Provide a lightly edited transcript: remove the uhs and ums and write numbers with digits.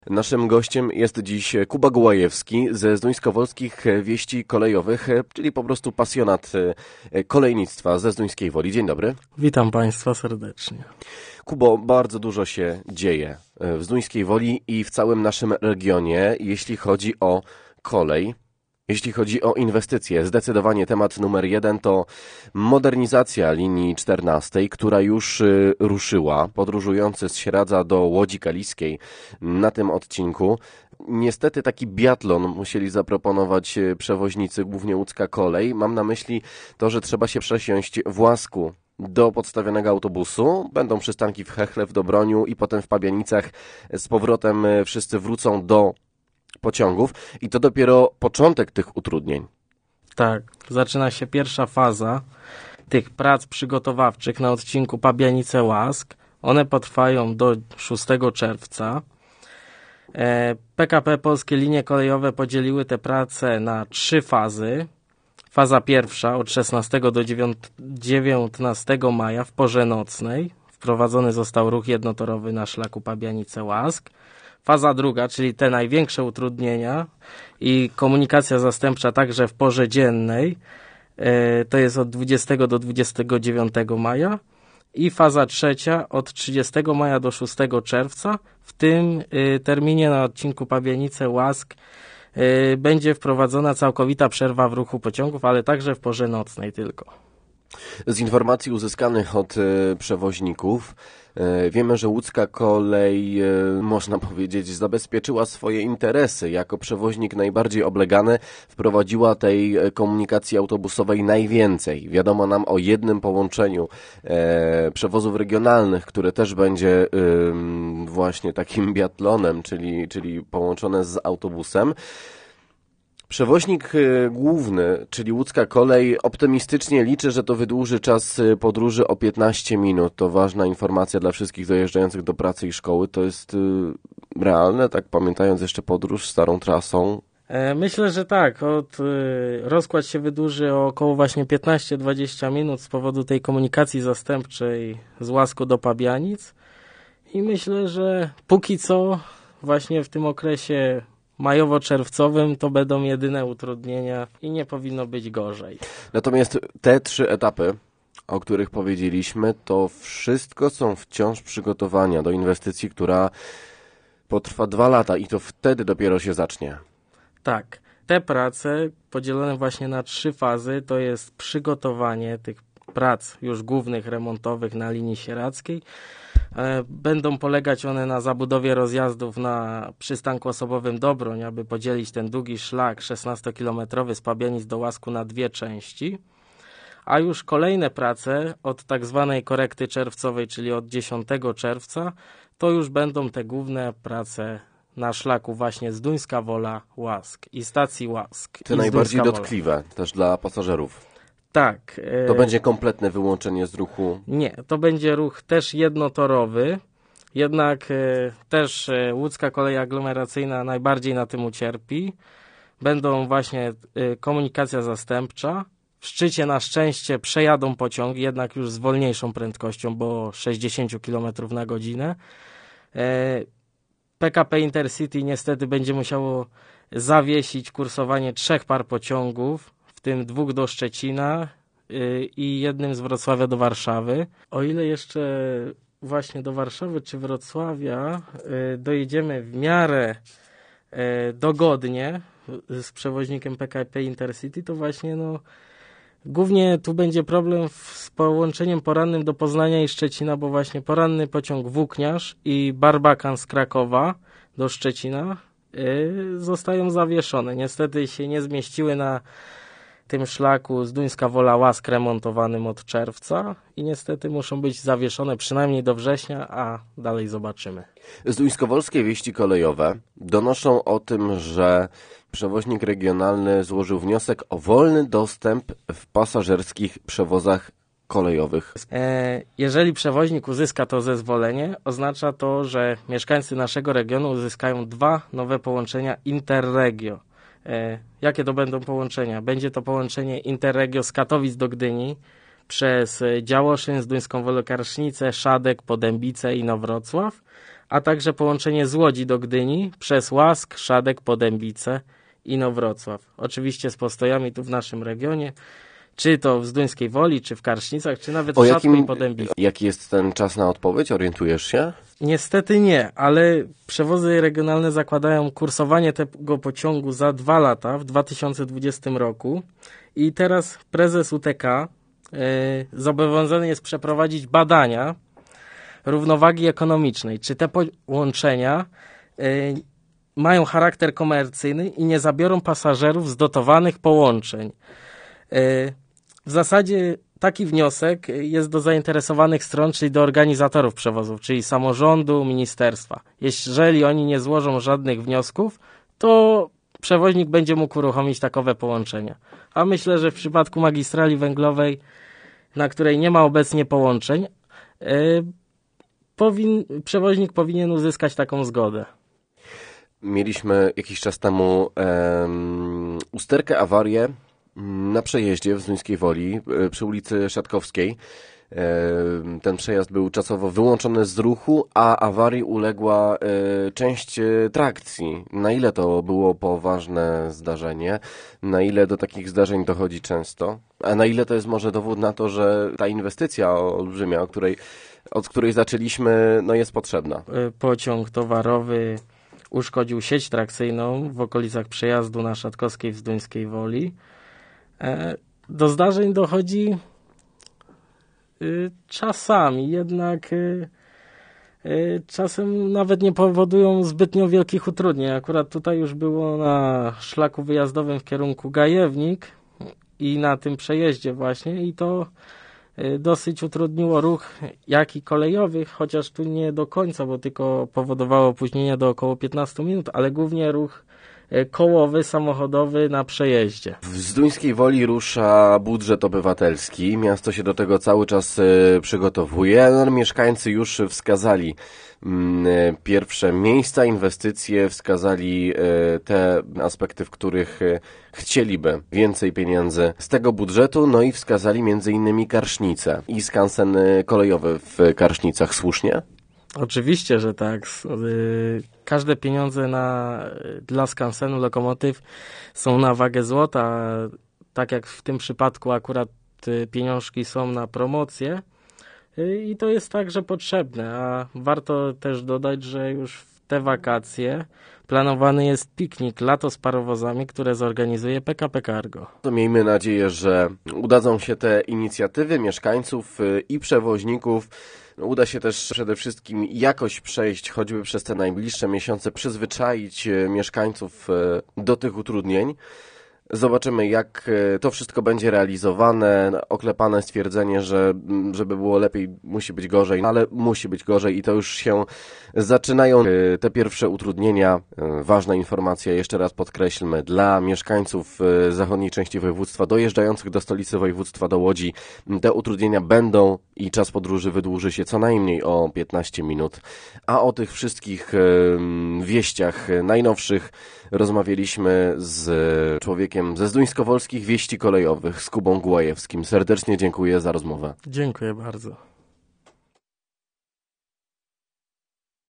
Naszym gościem jest dziś Kuba Gołajewski ze Zduńskowolskich Wieści Kolejowych, czyli po prostu pasjonat kolejnictwa ze Zduńskiej Woli. Dzień dobry. Witam Państwa serdecznie. Kubo, bardzo dużo się dzieje w Zduńskiej Woli i w całym naszym regionie, jeśli chodzi o kolej. Jeśli chodzi o inwestycje, zdecydowanie temat numer 1 to modernizacja linii 14, która już ruszyła. Podróżujący z Sieradza do Łodzi Kaliskiej na tym odcinku. Niestety taki biatlon musieli zaproponować przewoźnicy, głównie łódzka kolej. Mam na myśli to, że trzeba się przesiąść w Łasku do podstawionego autobusu. Będą przystanki w Hechle, w Dobroniu i potem w Pabianicach. Z powrotem wszyscy wrócą do pociągów i to dopiero początek tych utrudnień. Tak, zaczyna się pierwsza faza tych prac przygotowawczych na odcinku Pabianice-Łask. One potrwają do 6 czerwca. PKP Polskie Linie Kolejowe podzieliły te prace na 3 fazy. Faza pierwsza od 16 do 19 maja w porze nocnej. Wprowadzony został ruch jednotorowy na szlaku Pabianice-Łask. Faza druga, czyli te największe utrudnienia i komunikacja zastępcza także w porze dziennej, to jest od 20 do 29 maja. I faza trzecia od 30 maja do 6 czerwca. W tym terminie na odcinku Pabianice-Łask będzie wprowadzona całkowita przerwa w ruchu pociągów, ale także w porze nocnej tylko. Z informacji uzyskanych od przewoźników wiemy, że łódzka kolej, można powiedzieć, zabezpieczyła swoje interesy. Jako przewoźnik najbardziej oblegany wprowadziła tej komunikacji autobusowej najwięcej. Wiadomo nam o jednym połączeniu przewozów regionalnych, które też będzie właśnie takim biatlonem, czyli połączone z autobusem. Przewoźnik główny, czyli łódzka kolej, optymistycznie liczy, że to wydłuży czas podróży o 15 minut. To ważna informacja dla wszystkich dojeżdżających do pracy i szkoły. To jest realne, tak pamiętając jeszcze podróż starą trasą? Myślę, że tak. Rozkład się wydłuży o około właśnie 15-20 minut z powodu tej komunikacji zastępczej z Łasku do Pabianic. I myślę, że póki co właśnie w tym okresie majowo-czerwcowym to będą jedyne utrudnienia i nie powinno być gorzej. Natomiast te 3 etapy, o których powiedzieliśmy, to wszystko są wciąż przygotowania do inwestycji, która potrwa 2 lata i to wtedy dopiero się zacznie. Tak, te prace podzielone właśnie na 3 fazy to jest przygotowanie tych prac już głównych remontowych na linii sieradzkiej. Będą polegać one na zabudowie rozjazdów na przystanku osobowym Dobroń, aby podzielić ten długi szlak 16-kilometrowy z Pabianic do Łasku na 2 części. A już kolejne prace od tak zwanej korekty czerwcowej, czyli od 10 czerwca, to już będą te główne prace na szlaku właśnie Zduńska Wola Łask i stacji Łask. Te najbardziej dotkliwe też dla pasażerów. Tak. To będzie kompletne wyłączenie z ruchu? Nie, to będzie ruch też jednotorowy, jednak też łódzka kolej aglomeracyjna najbardziej na tym ucierpi. Będą właśnie komunikacja zastępcza. W szczycie na szczęście przejadą pociągi, jednak już z wolniejszą prędkością, bo 60 km na godzinę. PKP Intercity niestety będzie musiało zawiesić kursowanie 3 par pociągów, w tym 2 do Szczecina i 1 z Wrocławia do Warszawy. O ile jeszcze właśnie do Warszawy czy Wrocławia dojedziemy w miarę dogodnie z przewoźnikiem PKP Intercity, to właśnie głównie tu będzie problem z połączeniem porannym do Poznania i Szczecina, bo właśnie poranny pociąg Włókniarz i Barbakan z Krakowa do Szczecina zostają zawieszone. Niestety się nie zmieściły na tym szlaku Zduńska Wola Łask remontowanym od czerwca i niestety muszą być zawieszone przynajmniej do września, a dalej zobaczymy. Zduńskowolskie Wieści Kolejowe donoszą o tym, że przewoźnik regionalny złożył wniosek o wolny dostęp w pasażerskich przewozach kolejowych. Jeżeli przewoźnik uzyska to zezwolenie, oznacza to, że mieszkańcy naszego regionu uzyskają 2 nowe połączenia Interregio. Jakie to będą połączenia? Będzie to połączenie Interregio z Katowic do Gdyni przez Działoszyn, Zduńską Wolę Karsznicę, Szadek, Podębice i Inowrocław, a także połączenie z Łodzi do Gdyni przez Łask, Szadek, Podębice, Inowrocław. Oczywiście z postojami tu w naszym regionie, czy to w Zduńskiej Woli, czy w Karsznicach, czy nawet w Szadku i Podębicach. Jaki jest ten czas na odpowiedź? Orientujesz się? Niestety nie, ale przewozy regionalne zakładają kursowanie tego pociągu za 2 lata w 2020 roku i teraz prezes UTK zobowiązany jest przeprowadzić badania równowagi ekonomicznej, czy te połączenia mają charakter komercyjny i nie zabiorą pasażerów z dotowanych połączeń. W zasadzie taki wniosek jest do zainteresowanych stron, czyli do organizatorów przewozów, czyli samorządu, ministerstwa. Jeżeli oni nie złożą żadnych wniosków, to przewoźnik będzie mógł uruchomić takowe połączenia. A myślę, że w przypadku magistrali węglowej, na której nie ma obecnie połączeń, przewoźnik powinien uzyskać taką zgodę. Mieliśmy jakiś czas temu usterkę, awarię na przejeździe w Zduńskiej Woli przy ulicy Szatkowskiej. Ten przejazd był czasowo wyłączony z ruchu, a awarii uległa część trakcji. Na ile to było poważne zdarzenie? Na ile do takich zdarzeń dochodzi często? A na ile to jest może dowód na to, że ta inwestycja olbrzymia, od której zaczęliśmy, no jest potrzebna? Pociąg towarowy uszkodził sieć trakcyjną w okolicach przejazdu na Szatkowskiej w Zduńskiej Woli. Do zdarzeń dochodzi czasami, jednak czasem nawet nie powodują zbytnio wielkich utrudnień. Akurat tutaj już było na szlaku wyjazdowym w kierunku Gajewnik i na tym przejeździe właśnie i to dosyć utrudniło ruch jak i kolejowy, chociaż tu nie do końca, bo tylko powodowało opóźnienia do około 15 minut, ale głównie ruch kołowy, samochodowy na przejeździe. W Zduńskiej Woli rusza budżet obywatelski. Miasto się do tego cały czas przygotowuje. No, mieszkańcy już wskazali pierwsze miejsca, inwestycje, wskazali te aspekty, w których chcieliby więcej pieniędzy z tego budżetu, no i wskazali między innymi Karsznice i skansen kolejowy w Karsznicach. Słusznie? Oczywiście, że tak. Każde pieniądze dla skansenu lokomotyw są na wagę złota. Tak jak w tym przypadku akurat pieniążki są na promocję i to jest także potrzebne. A warto też dodać, że już w te wakacje planowany jest piknik Lato z parowozami, które zorganizuje PKP Cargo. To miejmy nadzieję, że udadzą się te inicjatywy mieszkańców i przewoźników. Uda się też przede wszystkim jakoś przejść, choćby przez te najbliższe miesiące, przyzwyczaić mieszkańców do tych utrudnień. Zobaczymy, jak to wszystko będzie realizowane. Oklepane stwierdzenie, że żeby było lepiej, musi być gorzej, ale musi być gorzej i to już się zaczynają te pierwsze utrudnienia. Ważna informacja, jeszcze raz podkreślmy, dla mieszkańców zachodniej części województwa dojeżdżających do stolicy województwa, do Łodzi, te utrudnienia będą i czas podróży wydłuży się co najmniej o 15 minut. A o tych wszystkich wieściach najnowszych rozmawialiśmy z człowiekiem ze Zduńskowolskich Wieści Kolejowych, z Kubą Głajewskim. Serdecznie dziękuję za rozmowę. Dziękuję bardzo.